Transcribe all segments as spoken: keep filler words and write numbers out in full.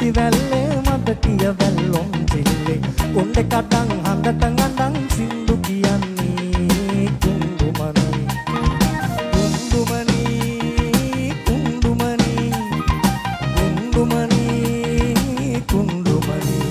පිටිවැල්ලේ මතකිය වැල්ලොන් තිල්ලේ කොණ්ඩේ කඩන් හඳට ගඳන් සින්දු කියන්නේ කුඳුමනි කුඳුමනි කුඳුමනි කුඳුමනි කුඳුමනි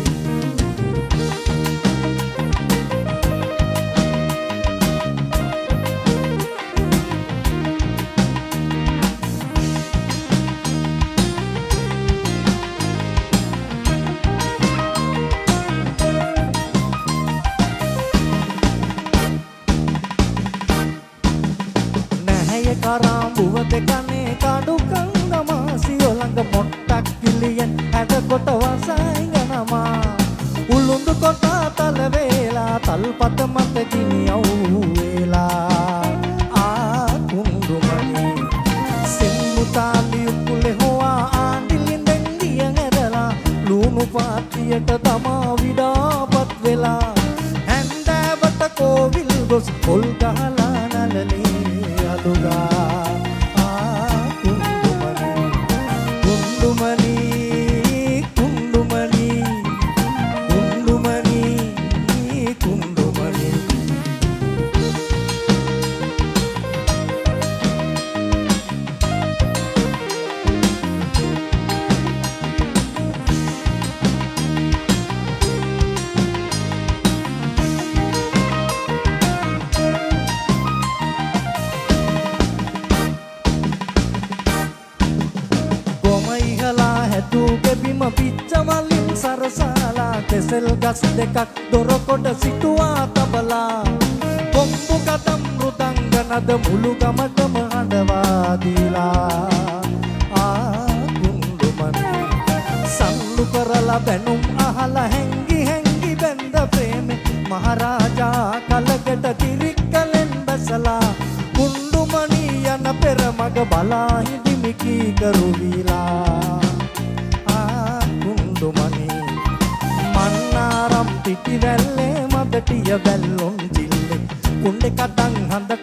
කරාඹුව දෙකනේ කඩු කන්දමාසි ඔලඟ මොට්ටක් කිලියෙන් හැඩ කොට වසයිගනමා උළුඳු කොට තල වේලා තල්පත මත ගිනියව් වේලා ආ කුඳුමනි සිම්මුතාලි උකුලේ හොවා ආඳිලින්දෙන් දිය නැදලා ලුණු පාතියට තමා විඩාපත් වෙලා හැන්දෑවට කෝවිල් ගොස් පොල් ගහලා නලලේ අදුගා ආ කුඳුමනි කුඳුමනි කුඳුමනි කුඳුමනි කුඳුමනි බිම පිච්ච මලින් සරසාලා කෙසෙල් ගස් දෙකක් දොරකොට සිටුවා තබලා කොම්බු කතම් මෘදංගනද මුළු ගමටම හඬවා දීලා ආ කුඳුමනි සල්ලු කරලා බැනුම් අහලා හැංගි හැංගි බැඳ ප්‍රේමේ මහරජා කලකට තිරික්කලෙන් බැසලා කුඳුමනි යන පෙර මග බලා හිඳිමි කීකරු වීලා කුඳුමනි මන්නාරම් පිටිවැල්ලේ මදටිය වැල්ලොන් තිල්ලේ කොණ්ඩේ කඩන් හඳ